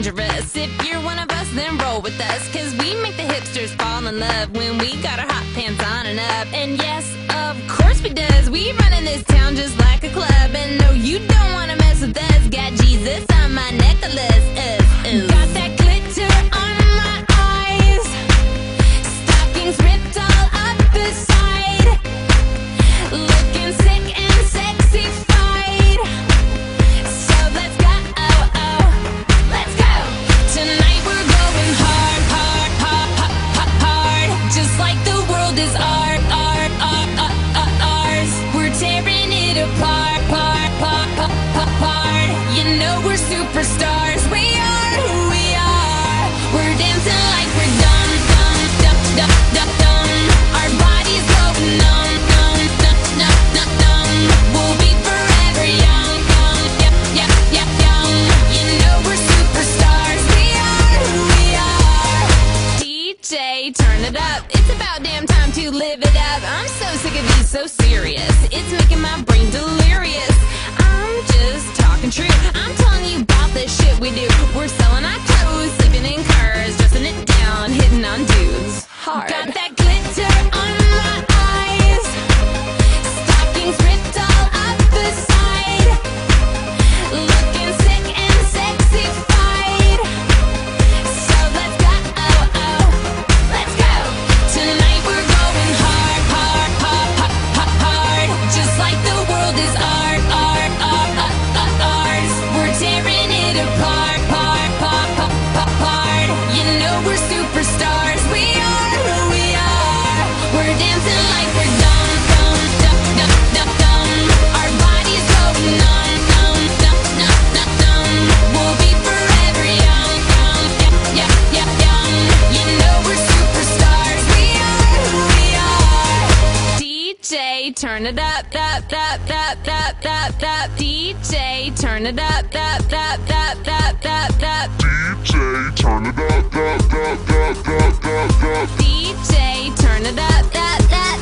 dangerous. If you're one of us, then roll with us, 'cause we make the hipsters fall in love when we got our hot pants on and up. And yes, of course we does. We run in this town just like a club. And no, you don't wanna mess with us. Got Jesus on my necklace. Got that glitter on my eyes. Stockings ripped all up the side. Looking sick and sexy-fied. So let's go, let's go. Tonight we're going hard, hard, hard, hard, hard. Just like the world is ours. We're tearing it apart, part. You know we're superstars. We are who we are. We're dancing like we're dumb. Our bodies go numb. We'll be forever young. Young. You know we're superstars. We are who we are. DJ, turn it up. It's about damn time to live it up. I'm so sick of being so serious. It's making my brain delirious. I'm just talking true. I'm telling you about the shit we do. We're selling our clothes, sleeping in cars, dressing it down, hitting on dudes hard. Got that glitter on my eyes. Stockings ripped all up the side. Looking sick and sexy-fied. So let's go, let's go. Tonight we're going hard, hard, hard, hard. Just like the world is ours. We're tearing it apart, part. You know we're superstars. We are who we are. We're dancing like we're dumb. Our bodies go numb. We'll be forever young. You know we're superstars. We are who we are. DJ, turn it up. DJ, turn it up. DJ, turn it up. DJ, turn it up.